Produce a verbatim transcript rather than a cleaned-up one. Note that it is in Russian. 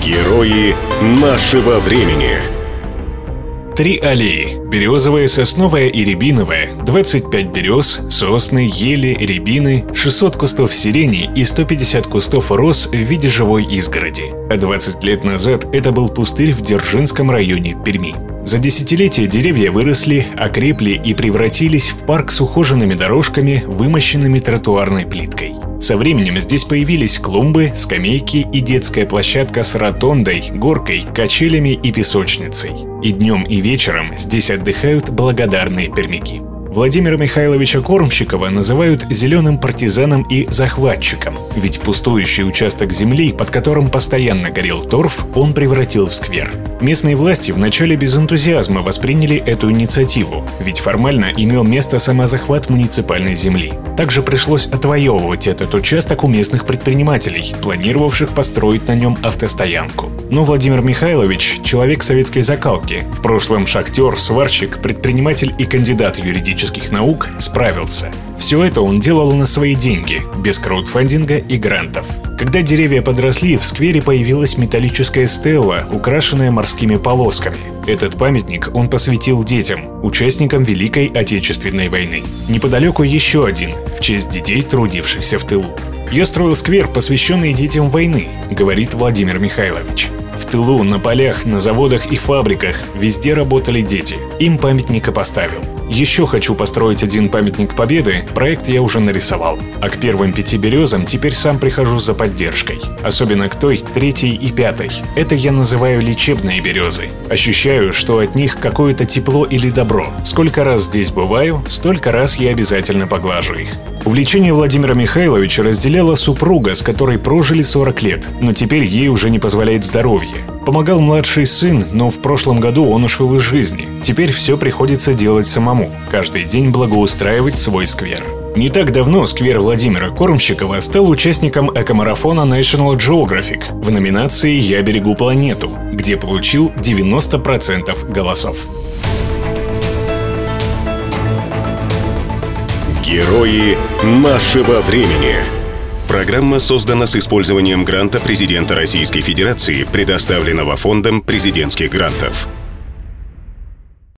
Герои нашего времени. Три аллеи – березовая, сосновая и рябиновая, двадцать пять берез, сосны, ели, рябины, шестьсот кустов сирени и сто пятьдесят кустов роз в виде живой изгороди. А двадцать лет назад это был пустырь в Дзержинском районе Перми. За десятилетия деревья выросли, окрепли и превратились в парк с ухоженными дорожками, вымощенными тротуарной плиткой. Со временем здесь появились клумбы, скамейки и детская площадка с ротондой, горкой, качелями и песочницей. И днем, и вечером здесь отдыхают благодарные пермяки. Владимира Михайловича Кормщикова называют зеленым партизаном и захватчиком, ведь пустующий участок земли, под которым постоянно горел торф, он превратил в сквер. Местные власти вначале без энтузиазма восприняли эту инициативу, ведь формально имел место самозахват муниципальной земли. Также пришлось отвоевывать этот участок у местных предпринимателей, планировавших построить на нем автостоянку. Но Владимир Михайлович – человек советской закалки. В прошлом шахтер, сварщик, предприниматель и кандидат юридических наук справился. Все это он делал на свои деньги, без краудфандинга и грантов. Когда деревья подросли, в сквере появилась металлическая стела, украшенная морскими полосками. Этот памятник он посвятил детям, участникам Великой Отечественной войны. Неподалеку еще один, в честь детей, трудившихся в тылу. «Я строил сквер, посвященный детям войны», — говорит Владимир Михайлович. В тылу, на полях, на заводах и фабриках везде работали дети. Им памятник и поставил. Еще хочу построить один памятник Победы, проект я уже нарисовал. А к первым пяти березам теперь сам прихожу за поддержкой. Особенно к той, третьей и пятой. Это я называю лечебные березы. Ощущаю, что от них какое-то тепло или добро. Сколько раз здесь бываю, столько раз я обязательно поглажу их. Увлечение Владимира Михайловича разделяла супруга, с которой прожили сорок лет, но теперь ей уже не позволяет здоровье. Помогал младший сын, но в прошлом году он ушел из жизни. Теперь все приходится делать самому, каждый день благоустраивать свой сквер. Не так давно сквер Владимира Кормщикова стал участником экомарафона National Geographic в номинации «Я берегу планету», где получил девяносто процентов голосов. Герои нашего времени. Программа создана с использованием гранта президента Российской Федерации, предоставленного Фондом президентских грантов.